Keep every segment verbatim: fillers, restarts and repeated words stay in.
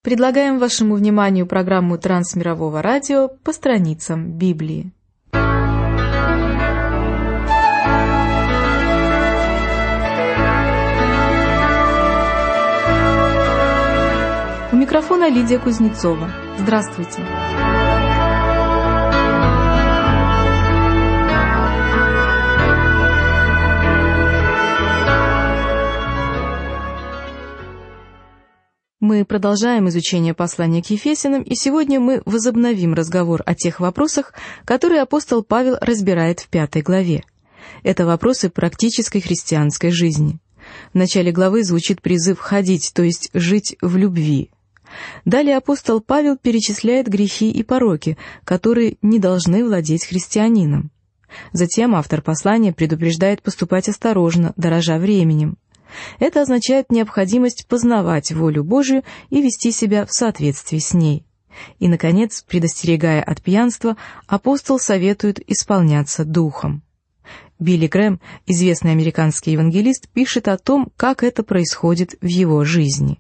Предлагаем вашему вниманию программу Трансмирового радио «По страницам Библии». У микрофона Лидия Кузнецова. Здравствуйте! Мы продолжаем изучение послания к Ефесянам, и сегодня мы возобновим разговор о тех вопросах, которые апостол Павел разбирает в пятой главе. Это вопросы практической христианской жизни. В начале главы звучит призыв ходить, то есть жить в любви. Далее апостол Павел перечисляет грехи и пороки, которые не должны владеть христианином. Затем автор послания предупреждает поступать осторожно, дорожа временем. Это означает необходимость познавать волю Божию и вести себя в соответствии с ней. И, наконец, предостерегая от пьянства, апостол советует исполняться духом. Билли Грэм, известный американский евангелист, пишет о том, как это происходит в его жизни.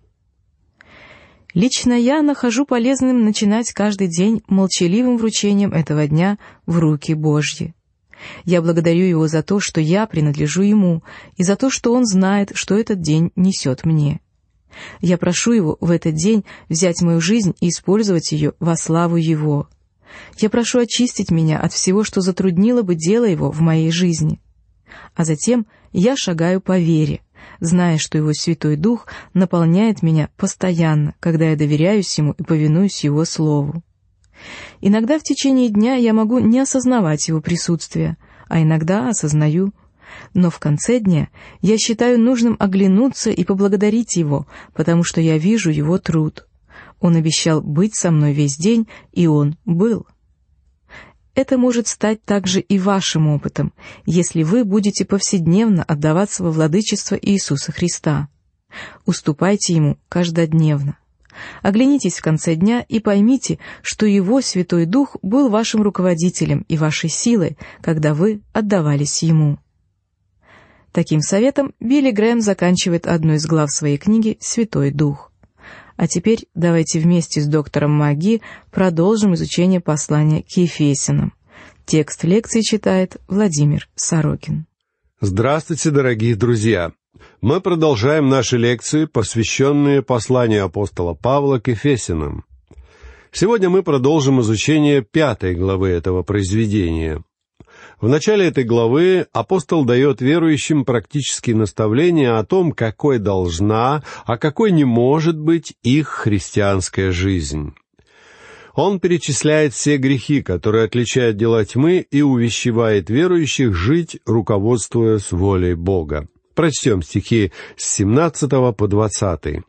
«Лично я нахожу полезным начинать каждый день молчаливым вручением этого дня в руки Божьи. Я благодарю Его за то, что я принадлежу Ему, и за то, что Он знает, что этот день несет мне. Я прошу Его в этот день взять мою жизнь и использовать ее во славу Его. Я прошу очистить меня от всего, что затруднило бы дело Его в моей жизни. А затем я шагаю по вере, зная, что Его Святой Дух наполняет меня постоянно, когда я доверяюсь Ему и повинуюсь Его Слову. Иногда в течение дня я могу не осознавать Его присутствие, а иногда осознаю. Но в конце дня я считаю нужным оглянуться и поблагодарить Его, потому что я вижу Его труд. Он обещал быть со мной весь день, и Он был. Это может стать также и вашим опытом, если вы будете повседневно отдаваться во владычество Иисуса Христа. Уступайте Ему каждодневно. Оглянитесь в конце дня и поймите, что Его Святой Дух был вашим руководителем и вашей силой, когда вы отдавались Ему. Таким советом Билли Грэм заканчивает одну из глав своей книги «Святой Дух». А теперь давайте вместе с доктором Маги продолжим изучение послания к Ефесянам. Текст лекции читает Владимир Сорокин. Здравствуйте, дорогие друзья! Мы продолжаем наши лекции, посвященные посланию апостола Павла к Ефесянам. Сегодня мы продолжим изучение пятой главы этого произведения. В начале этой главы апостол дает верующим практические наставления о том, какой должна, а какой не может быть их христианская жизнь. Он перечисляет все грехи, которые отличают дела тьмы, и увещевает верующих жить, руководствуясь волей Бога. Прочтем стихи с семнадцатого по двадцатый.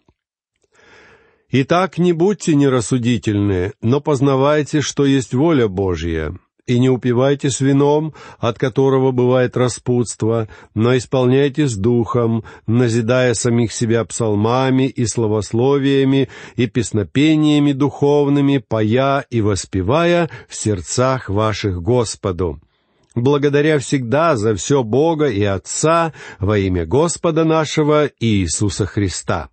«Итак, не будьте нерассудительны, но познавайте, что есть воля Божья, и не упивайтесь вином, от которого бывает распутство, но исполняйтесь духом, назидая самих себя псалмами и славословиями и песнопениями духовными, поя и воспевая в сердцах ваших Господу, благодаря всегда за все Бога и Отца во имя Господа нашего Иисуса Христа».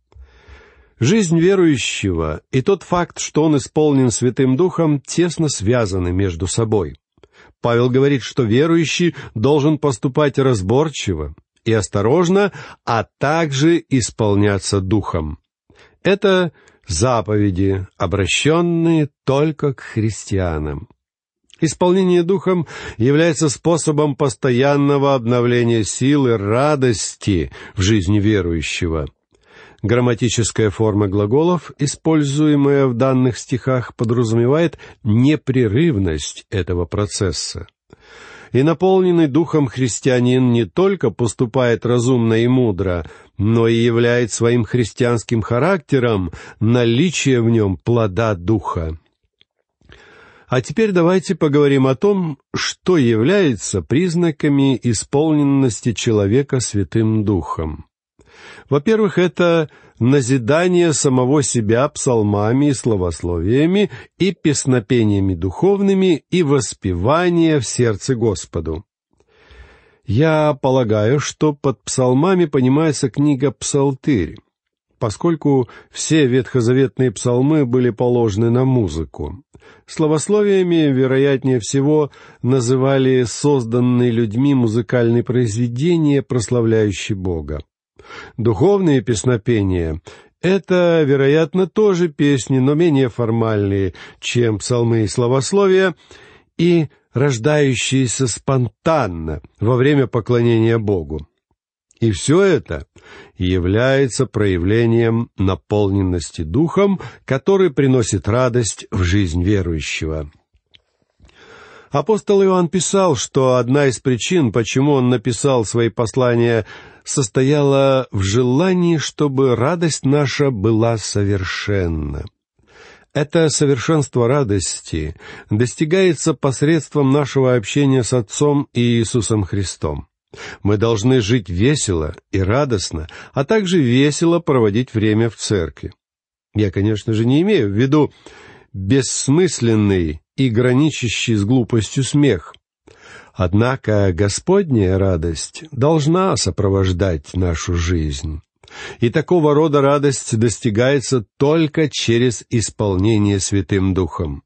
Жизнь верующего и тот факт, что он исполнен Святым Духом, тесно связаны между собой. Павел говорит, что верующий должен поступать разборчиво и осторожно, а также исполняться Духом. Это заповеди, обращенные только к христианам. Исполнение Духом является способом постоянного обновления силы, радости в жизни верующего. Грамматическая форма глаголов, используемая в данных стихах, подразумевает непрерывность этого процесса. И наполненный Духом христианин не только поступает разумно и мудро, но и являет своим христианским характером наличие в нем плода Духа. А теперь давайте поговорим о том, что является признаками исполненности человека Святым Духом. Во-первых, это назидание самого себя псалмами и славословиями и песнопениями духовными и воспевание в сердце Господу. Я полагаю, что под псалмами понимается книга «Псалтырь». поскольку все ветхозаветные псалмы были положены на музыку. Словословиями, вероятнее всего, называли созданные людьми музыкальные произведения, прославляющие Бога. Духовные песнопения — это, вероятно, тоже песни, но менее формальные, чем псалмы и словословия, и рождающиеся спонтанно во время поклонения Богу. И все это является проявлением наполненности Духом, который приносит радость в жизнь верующего. Апостол Иоанн писал, что одна из причин, почему он написал свои послания, состояла в желании, чтобы радость наша была совершенна. Это совершенство радости достигается посредством нашего общения с Отцом и Иисусом Христом. Мы должны жить весело и радостно, а также весело проводить время в церкви. Я, конечно же, не имею в виду бессмысленный и граничащий с глупостью смех. Однако Господняя радость должна сопровождать нашу жизнь. И такого рода радость достигается только через исполнение Святым Духом.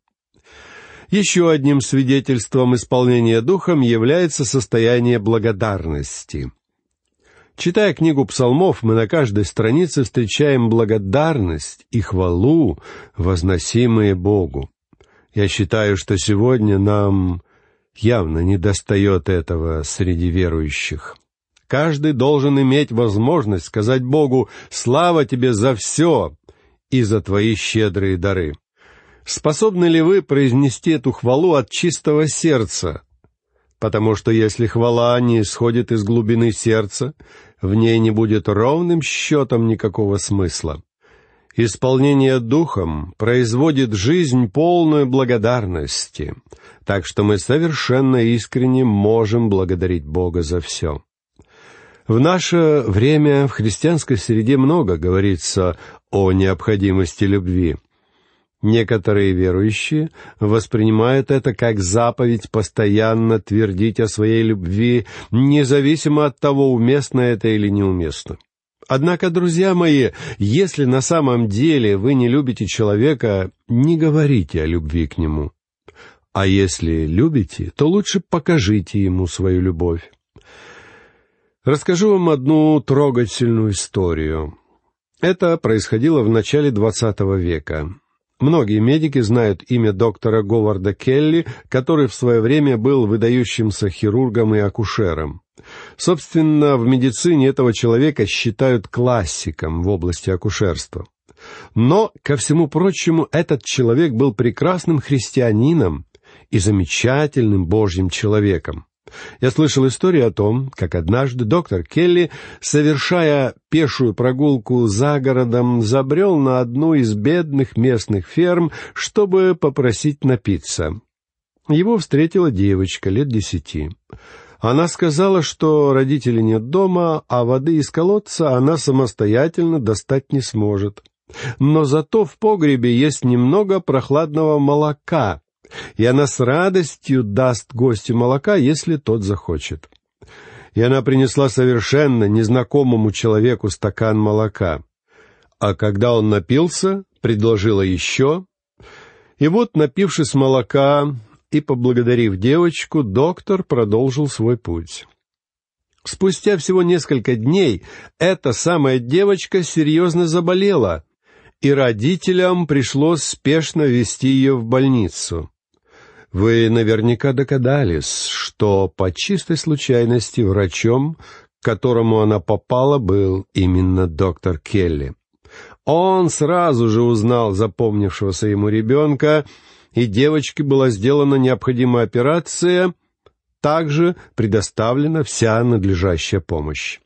Еще одним свидетельством исполнения Духом является состояние благодарности. Читая книгу псалмов, мы на каждой странице встречаем благодарность и хвалу, возносимые Богу. Я считаю, что сегодня нам явно недостает этого среди верующих. Каждый должен иметь возможность сказать Богу: «Слава Тебе за все и за Твои щедрые дары». Способны ли вы произнести эту хвалу от чистого сердца? Потому что если хвала не исходит из глубины сердца, в ней не будет ровным счетом никакого смысла. Исполнение Духом производит жизнь, полную благодарности, так что мы совершенно искренне можем благодарить Бога за все. В наше время в христианской среде много говорится о необходимости любви. Некоторые верующие воспринимают это как заповедь постоянно твердить о своей любви, независимо от того, уместно это или неуместно. Однако, друзья мои, если на самом деле вы не любите человека, не говорите о любви к нему. А если любите, то лучше покажите ему свою любовь. Расскажу вам одну трогательную историю. Это происходило в начале двадцатого века. Многие медики знают имя доктора Говарда Келли, который в свое время был выдающимся хирургом и акушером. Собственно, в медицине этого человека считают классиком в области акушерства. Но, ко всему прочему, этот человек был прекрасным христианином и замечательным Божьим человеком. Я слышал историю о том, как однажды доктор Келли, совершая пешую прогулку за городом, забрел на одну из бедных местных ферм, чтобы попросить напиться. Его встретила девочка лет десяти. Она сказала, что родителей нет дома, а воды из колодца она самостоятельно достать не сможет. Но зато в погребе есть немного прохладного молока, и она с радостью даст гостю молока, если тот захочет. И она принесла совершенно незнакомому человеку стакан молока. А когда он напился, предложила еще. И вот, напившись молока и поблагодарив девочку, доктор продолжил свой путь. Спустя всего несколько дней эта самая девочка серьезно заболела, и родителям пришлось спешно везти ее в больницу. Вы наверняка догадались, что по чистой случайности врачом, к которому она попала, был именно доктор Келли. Он сразу же узнал запомнившегося ему ребенка, и девочке была сделана необходимая операция, также предоставлена вся надлежащая помощь.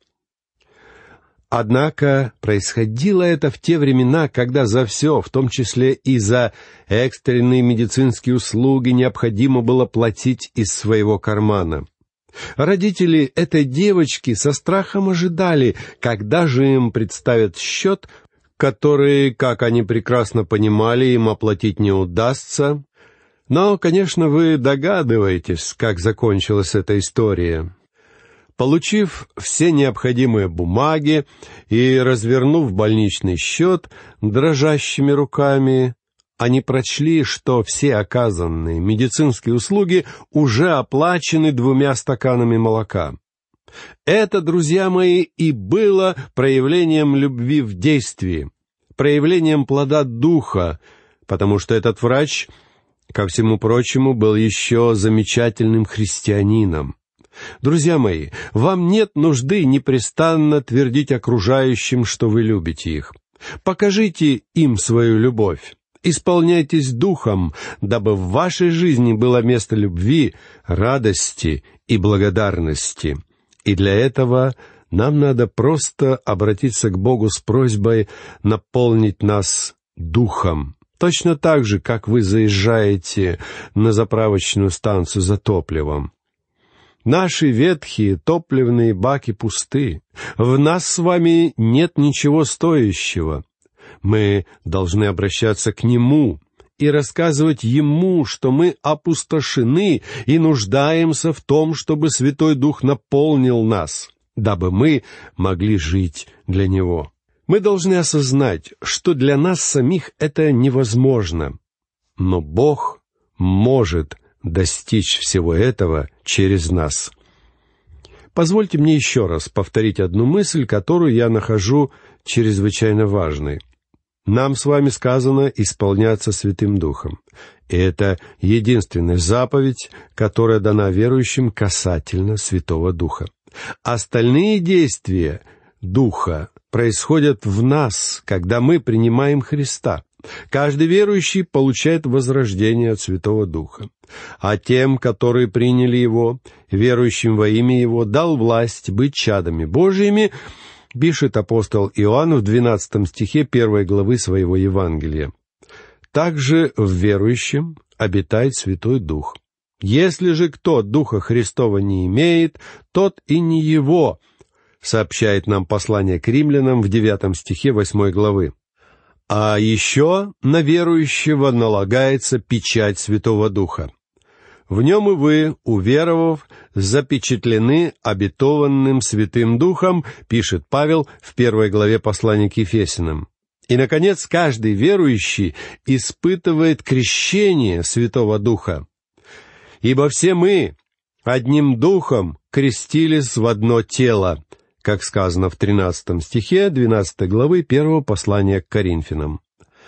Однако происходило это в те времена, когда за все, в том числе и за экстренные медицинские услуги, необходимо было платить из своего кармана. Родители этой девочки со страхом ожидали, когда же им представят счет, который, как они прекрасно понимали, им оплатить не удастся. Но, конечно, вы догадываетесь, как закончилась эта история. Получив все необходимые бумаги и развернув больничный счет дрожащими руками, они прочли, что все оказанные медицинские услуги уже оплачены двумя стаканами молока. Это, друзья мои, и было проявлением любви в действии, проявлением плода Духа, потому что этот врач, ко всему прочему, был еще замечательным христианином. Друзья мои, вам нет нужды непрестанно твердить окружающим, что вы любите их. Покажите им свою любовь. Исполняйтесь Духом, дабы в вашей жизни было место любви, радости и благодарности. И для этого нам надо просто обратиться к Богу с просьбой наполнить нас Духом. Точно так же, как вы заезжаете на заправочную станцию за топливом. Наши ветхие топливные баки пусты. В нас с вами нет ничего стоящего. Мы должны обращаться к Нему и рассказывать Ему, что мы опустошены и нуждаемся в том, чтобы Святой Дух наполнил нас, дабы мы могли жить для Него. Мы должны осознать, что для нас самих это невозможно, но Бог может достичь всего этого через нас. Позвольте мне еще раз повторить одну мысль, которую я нахожу чрезвычайно важной. Нам с вами сказано исполняться Святым Духом. И это единственная заповедь, которая дана верующим касательно Святого Духа. Остальные действия Духа происходят в нас, когда мы принимаем Христа. Каждый верующий получает возрождение от Святого Духа. А тем, которые приняли Его, верующим во имя Его, дал власть быть чадами Божиими, пишет апостол Иоанн в двенадцатом стихе первой главы своего Евангелия. Также в верующем обитает Святой Дух. Если же кто Духа Христова не имеет, тот и не его, сообщает нам послание к римлянам в девятом стихе восьмой главы. А еще на верующего налагается печать Святого Духа. В нем и вы, уверовав, запечатлены обетованным Святым Духом, пишет Павел в первой главе послания к Ефесянам. И, наконец, каждый верующий испытывает крещение Святого Духа. Ибо все мы одним Духом крестились в одно тело, как сказано в тринадцатом стихе двенадцатой главы первого послания к Коринфянам.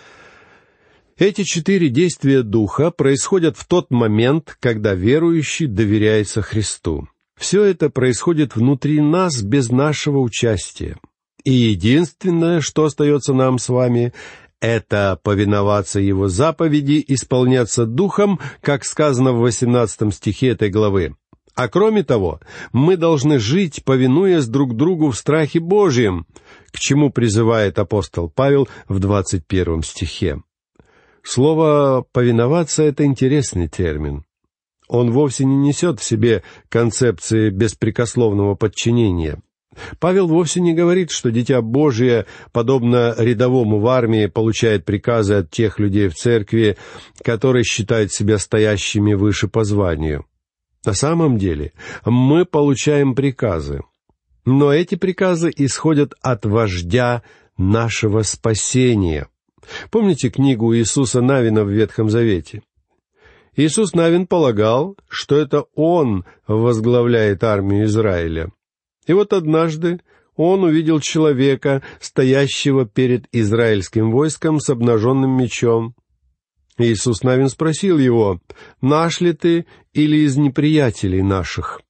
Эти четыре действия Духа происходят в тот момент, когда верующий доверяется Христу. Все это происходит внутри нас без нашего участия. И единственное, что остается нам с вами, это повиноваться Его заповеди, исполняться Духом, как сказано в восемнадцатом стихе этой главы. А кроме того, мы должны жить, повинуясь друг другу в страхе Божьем, к чему призывает апостол Павел в двадцать первом стихе. Слово «повиноваться» — это интересный термин. Он вовсе не несет в себе концепции беспрекословного подчинения. Павел вовсе не говорит, что Дитя Божие, подобно рядовому в армии, получает приказы от тех людей в церкви, которые считают себя стоящими выше по званию. На самом деле мы получаем приказы, но эти приказы исходят от вождя нашего спасения. Помните книгу Иисуса Навина в Ветхом Завете? Иисус Навин полагал, что это он возглавляет армию Израиля. И вот однажды он увидел человека, стоящего перед израильским войском с обнаженным мечом. Иисус Навин спросил его: «Наш ли ты или из неприятелей наших?»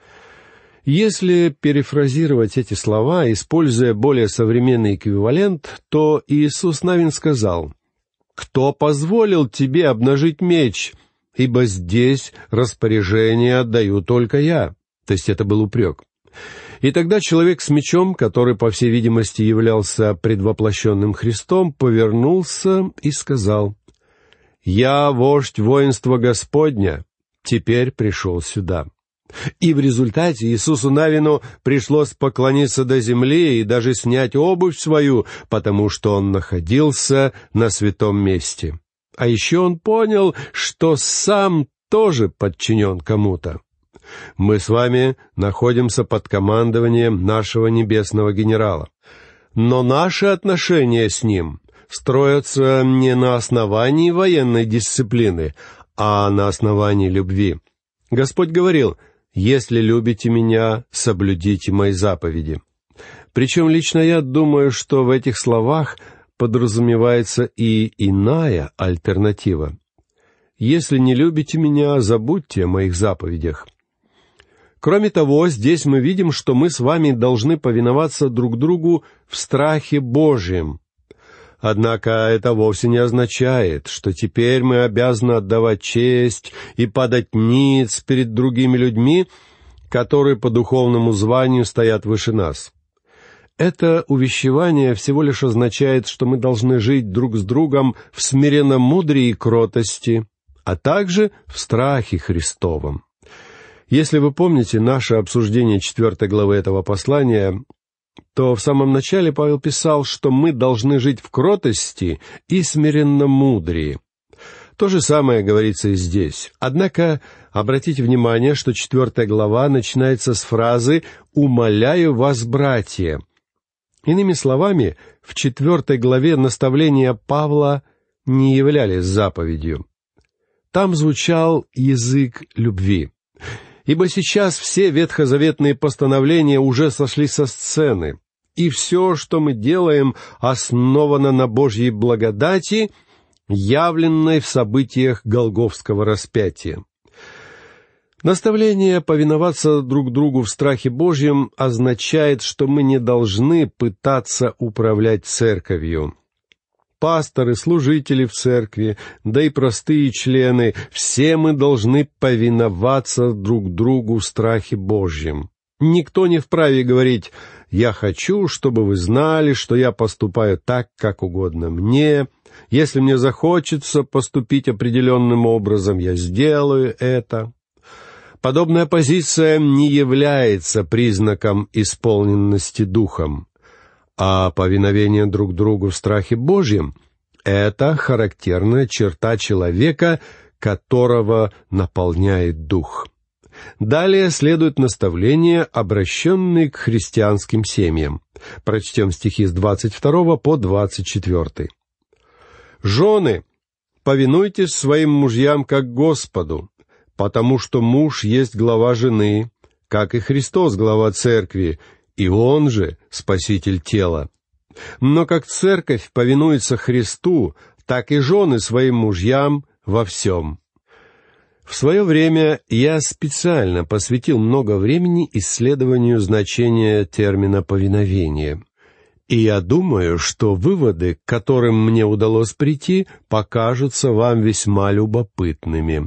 Если перефразировать эти слова, используя более современный эквивалент, то Иисус Навин сказал: «Кто позволил тебе обнажить меч? Ибо здесь распоряжение отдаю только я». То есть это был упрек. И тогда человек с мечом, который, по всей видимости, являлся предвоплощенным Христом, повернулся и сказал: «Я вождь воинства Господня, теперь пришел сюда». И в результате Иисусу Навину пришлось поклониться до земли и даже снять обувь свою, потому что он находился на святом месте. А еще он понял, что сам тоже подчинен кому-то. Мы с вами находимся под командованием нашего небесного генерала. Но наши отношения с ним строятся не на основании военной дисциплины, а на основании любви. Господь говорил: «Если любите меня, соблюдите мои заповеди». Причем лично я думаю, что в этих словах подразумевается и иная альтернатива. «Если не любите меня, забудьте о моих заповедях». Кроме того, здесь мы видим, что мы с вами должны повиноваться друг другу в страхе Божьем. Однако это вовсе не означает, что теперь мы обязаны отдавать честь и падать ниц перед другими людьми, которые по духовному званию стоят выше нас. Это увещевание всего лишь означает, что мы должны жить друг с другом в смиренномудрии и кротости, а также в страхе Христовом. Если вы помните наше обсуждение четвертой главы этого послания, то в самом начале Павел писал, что мы должны жить в кротости и смиренномудрии. То же самое говорится и здесь. Однако обратите внимание, что четвертая глава начинается с фразы «умоляю вас, братья». Иными словами, в четвертой главе наставления Павла не являлись заповедью. Там звучал язык любви. Ибо сейчас все ветхозаветные постановления уже сошли со сцены, и все, что мы делаем, основано на Божьей благодати, явленной в событиях Голгофского распятия. Наставление повиноваться друг другу в страхе Божьем означает, что мы не должны пытаться управлять церковью. Пасторы, служители в церкви, да и простые члены, все мы должны повиноваться друг другу в страхе Божьем. Никто не вправе говорить: «Я хочу, чтобы вы знали, что я поступаю так, как угодно мне. Если мне захочется поступить определенным образом, я сделаю это». Подобная позиция не является признаком исполненности Духом. А повиновение друг другу в страхе Божьем — это характерная черта человека, которого наполняет Дух. Далее следует наставление, обращенное к христианским семьям. Прочтем стихи с двадцать второго по двадцать четвёртый. «Жены, повинуйтесь своим мужьям как Господу, потому что муж есть глава жены, как и Христос глава церкви, и Он же Спаситель тела. Но как церковь повинуется Христу, так и жены своим мужьям во всем». В свое время я специально посвятил много времени исследованию значения термина «повиновение». И я думаю, что выводы, к которым мне удалось прийти, покажутся вам весьма любопытными.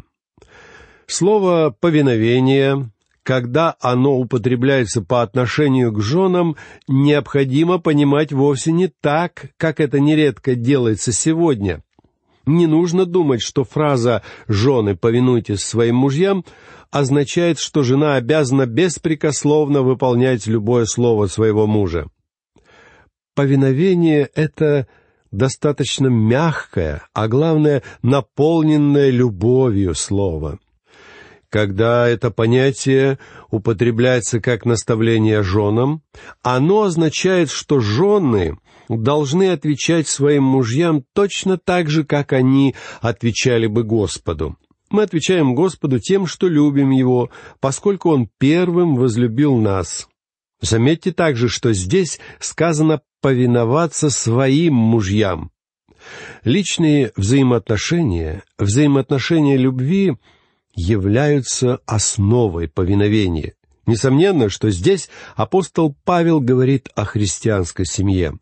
Слово «повиновение», когда оно употребляется по отношению к женам, необходимо понимать вовсе не так, как это нередко делается сегодня. Не нужно думать, что фраза «жены, повинуйтесь своим мужьям» означает, что жена обязана беспрекословно выполнять любое слово своего мужа. Повиновение — это достаточно мягкое, а главное, наполненное любовью слово. Когда это понятие употребляется как наставление женам, оно означает, что жены должны отвечать своим мужьям точно так же, как они отвечали бы Господу. Мы отвечаем Господу тем, что любим Его, поскольку Он первым возлюбил нас. Заметьте также, что здесь сказано повиноваться своим мужьям. Личные взаимоотношения, взаимоотношения любви являются основой повиновения. Несомненно, что здесь апостол Павел говорит о христианской семье.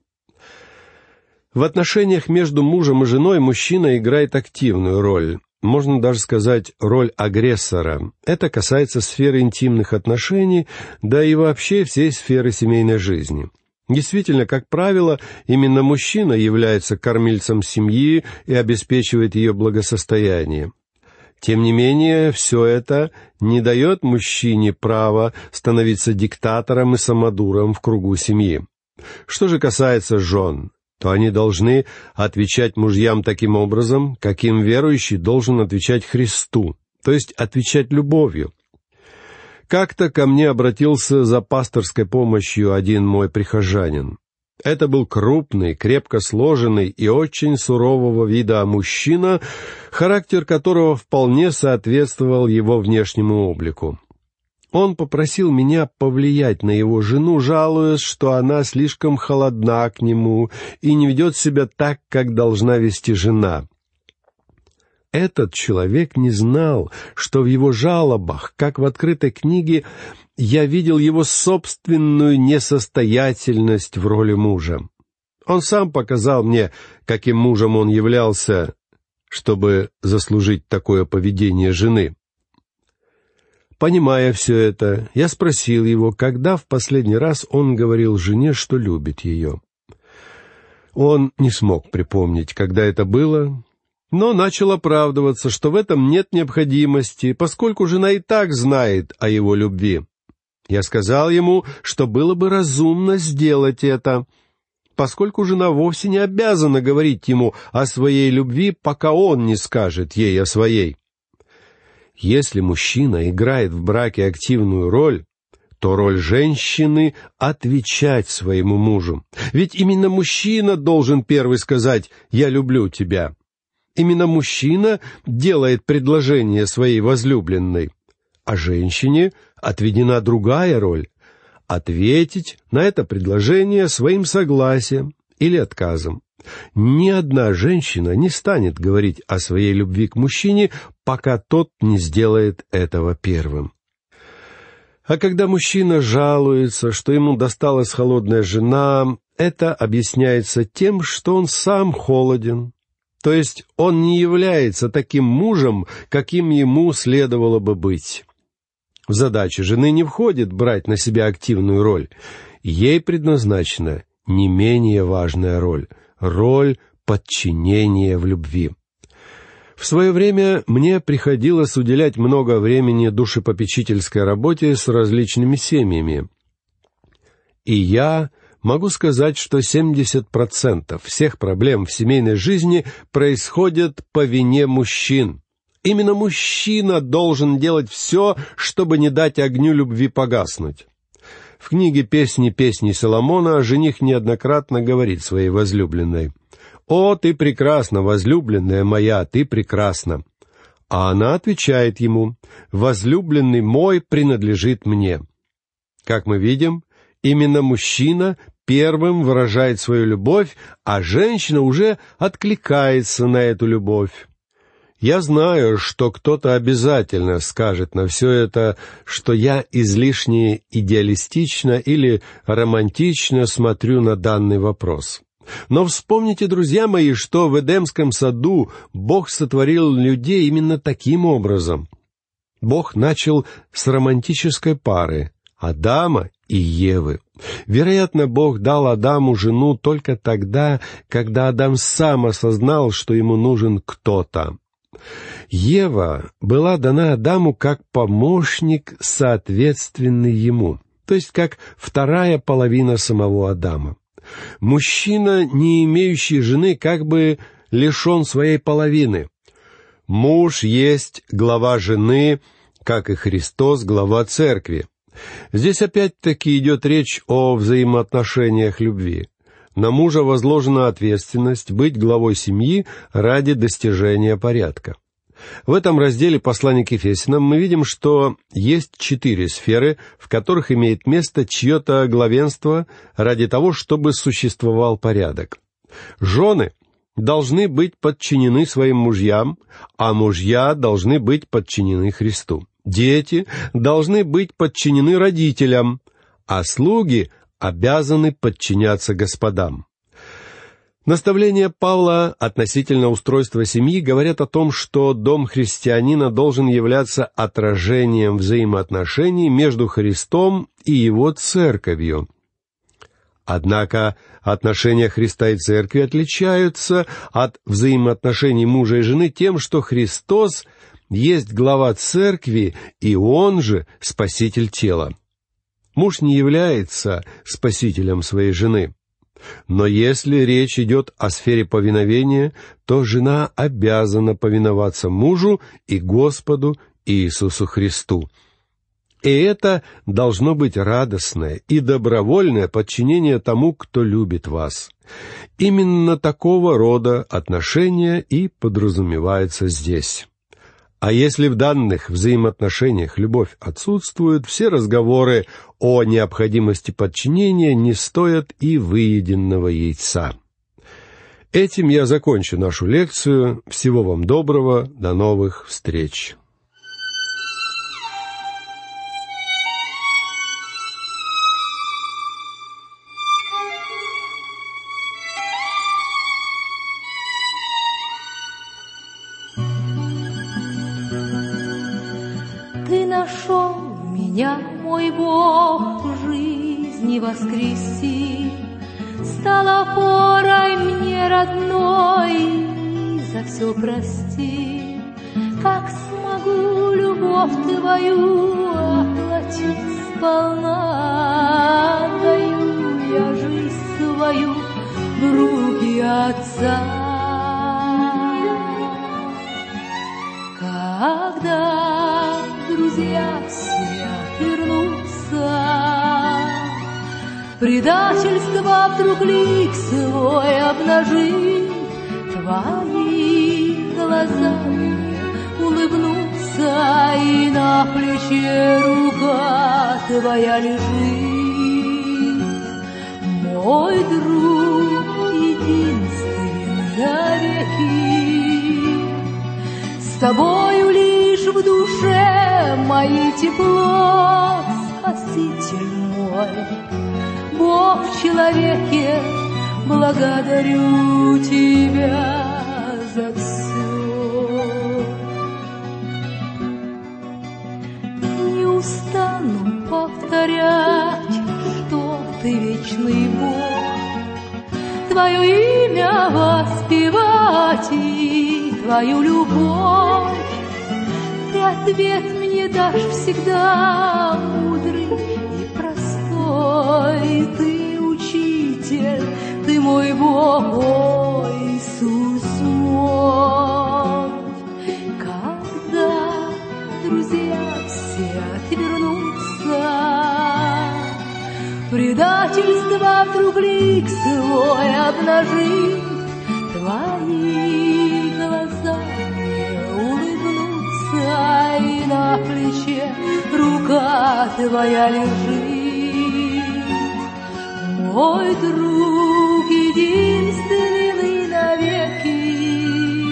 В отношениях между мужем и женой мужчина играет активную роль, можно даже сказать, роль агрессора. Это касается сферы интимных отношений, да и вообще всей сферы семейной жизни. Действительно, как правило, именно мужчина является кормильцем семьи и обеспечивает ее благосостояние. Тем не менее, все это не дает мужчине права становиться диктатором и самодуром в кругу семьи. Что же касается жен, то они должны отвечать мужьям таким образом, каким верующий должен отвечать Христу, то есть отвечать любовью. Как-то ко мне обратился за пасторской помощью один мой прихожанин. Это был крупный, крепко сложенный и очень сурового вида мужчина, характер которого вполне соответствовал его внешнему облику. Он попросил меня повлиять на его жену, жалуясь, что она слишком холодна к нему и не ведет себя так, как должна вести жена. Этот человек не знал, что в его жалобах, как в открытой книге, я видел его собственную несостоятельность в роли мужа. Он сам показал мне, каким мужем он являлся, чтобы заслужить такое поведение жены. Понимая все это, я спросил его, когда в последний раз он говорил жене, что любит ее. Он не смог припомнить, когда это было, но начал оправдываться, что в этом нет необходимости, поскольку жена и так знает о его любви. Я сказал ему, что было бы разумно сделать это, поскольку жена вовсе не обязана говорить ему о своей любви, пока он не скажет ей о своей. Если мужчина играет в браке активную роль, то роль женщины — отвечать своему мужу. Ведь именно мужчина должен первый сказать «я люблю тебя». Именно мужчина делает предложение своей возлюбленной, а женщине отведена другая роль — ответить на это предложение своим согласием или отказом. Ни одна женщина не станет говорить о своей любви к мужчине, пока тот не сделает этого первым. А когда мужчина жалуется, что ему досталась холодная жена, это объясняется тем, что он сам холоден. То есть он не является таким мужем, каким ему следовало бы быть. В задачи жены не входит брать на себя активную роль. Ей предназначена не менее важная роль — роль подчинения в любви. В свое время мне приходилось уделять много времени душепопечительской работе с различными семьями. И я могу сказать, что семьдесят процентов всех проблем в семейной жизни происходят по вине мужчин. Именно мужчина должен делать все, чтобы не дать огню любви погаснуть. В книге «Песни песней Соломона» жених неоднократно говорит своей возлюбленной: «О, ты прекрасна, возлюбленная моя, ты прекрасна». А она отвечает ему: «Возлюбленный мой принадлежит мне». Как мы видим, именно мужчина первым выражает свою любовь, а женщина уже откликается на эту любовь. Я знаю, что кто-то обязательно скажет на все это, что я излишне идеалистично или романтично смотрю на данный вопрос. Но вспомните, друзья мои, что в Эдемском саду Бог сотворил людей именно таким образом. Бог начал с романтической пары — Адама и Евы. Вероятно, Бог дал Адаму жену только тогда, когда Адам сам осознал, что ему нужен кто-то. Ева была дана Адаму как помощник, соответственный ему, то есть как вторая половина самого Адама. Мужчина, не имеющий жены, как бы лишен своей половины. Муж есть глава жены, как и Христос глава церкви. Здесь опять-таки идет речь о взаимоотношениях любви. На мужа возложена ответственность быть главой семьи ради достижения порядка. В этом разделе послания к Ефесянам мы видим, что есть четыре сферы, в которых имеет место чье-то главенство ради того, чтобы существовал порядок. Жены должны быть подчинены своим мужьям, а мужья должны быть подчинены Христу. Дети должны быть подчинены родителям, а слуги обязаны подчиняться господам. Наставления Павла относительно устройства семьи говорят о том, что дом христианина должен являться отражением взаимоотношений между Христом и Его церковью. Однако отношения Христа и церкви отличаются от взаимоотношений мужа и жены тем, что Христос есть глава церкви, и Он же спаситель тела. Муж не является спасителем своей жены. Но если речь идет о сфере повиновения, то жена обязана повиноваться мужу и Господу Иисусу Христу. И это должно быть радостное и добровольное подчинение тому, кто любит вас. Именно такого рода отношения и подразумевается здесь. А если в данных взаимоотношениях любовь отсутствует, все разговоры о необходимости подчинения не стоят и выеденного яйца. Этим я закончу нашу лекцию. Всего вам доброго, до новых встреч. Ты нашел меня, мой Бог, в жизни воскреси, стал опорой мне родной, за все прости. Как смогу любовь Твою оплатить сполна? Даю я жизнь свою в руки Отца. Когда друзья все отвернутся, предательство вдруг лик свой обнажит, Твои глаза мне улыбнутся, и на плече рука Твоя лежит. Мой друг единственный навеки, с Тобою лишь в душе моей тепло, Спаситель мой, Бог в человеке, благодарю Тебя за все. Не устану повторять, что Ты вечный Бог, Твое имя воспевать и Твою любовь. Ты ответ мне дашь всегда мудрый и простой. Ты учитель, Ты мой Бог, о Иисус мой. Когда друзья все отвернутся, предательство вдруг лик свой обнажит, Твои глаза мне улыбнутся, и на плече рука Твоя лежит. Мой друг единственный навеки,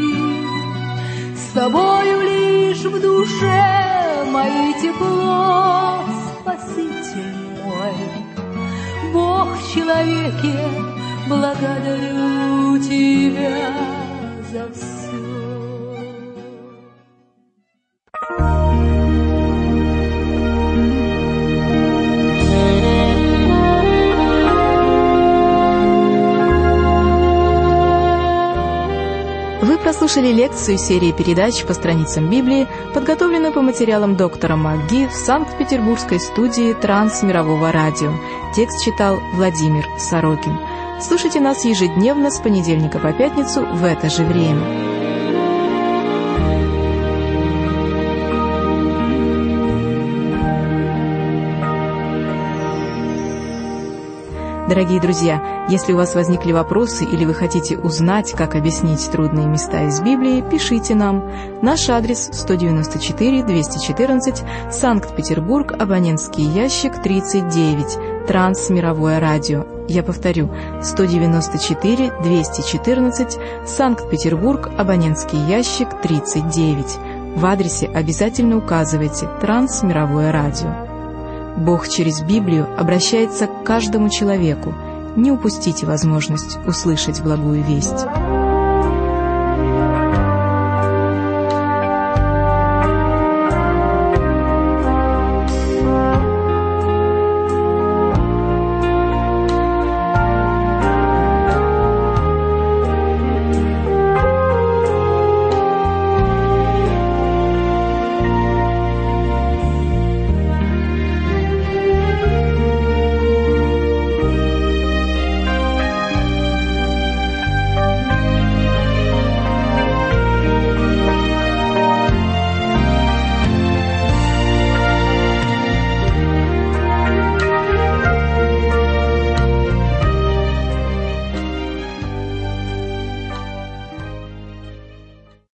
с Тобою лишь в душе моей тепло, Спаситель мой, Бог в человеке, благодарю Тебя за все. Вы прослушали лекцию серии передач по страницам Библии, подготовленную по материалам доктора МакГи в Санкт-Петербургской студии Трансмирового радио. Текст читал Владимир Сорокин. Слушайте нас ежедневно с понедельника по пятницу в это же время. Дорогие друзья, если у вас возникли вопросы или вы хотите узнать, как объяснить трудные места из Библии, пишите нам. Наш адрес сто девяносто четыре двести четырнадцать, Санкт-Петербург, абонентский ящик тридцать девять, Трансмировое радио. Я повторю, сто девяносто четыре двести четырнадцать, Санкт-Петербург, абонентский ящик тридцать девять. В адресе обязательно указывайте «Трансмировое радио». Бог через Библию обращается к каждому человеку. Не упустите возможность услышать благую весть.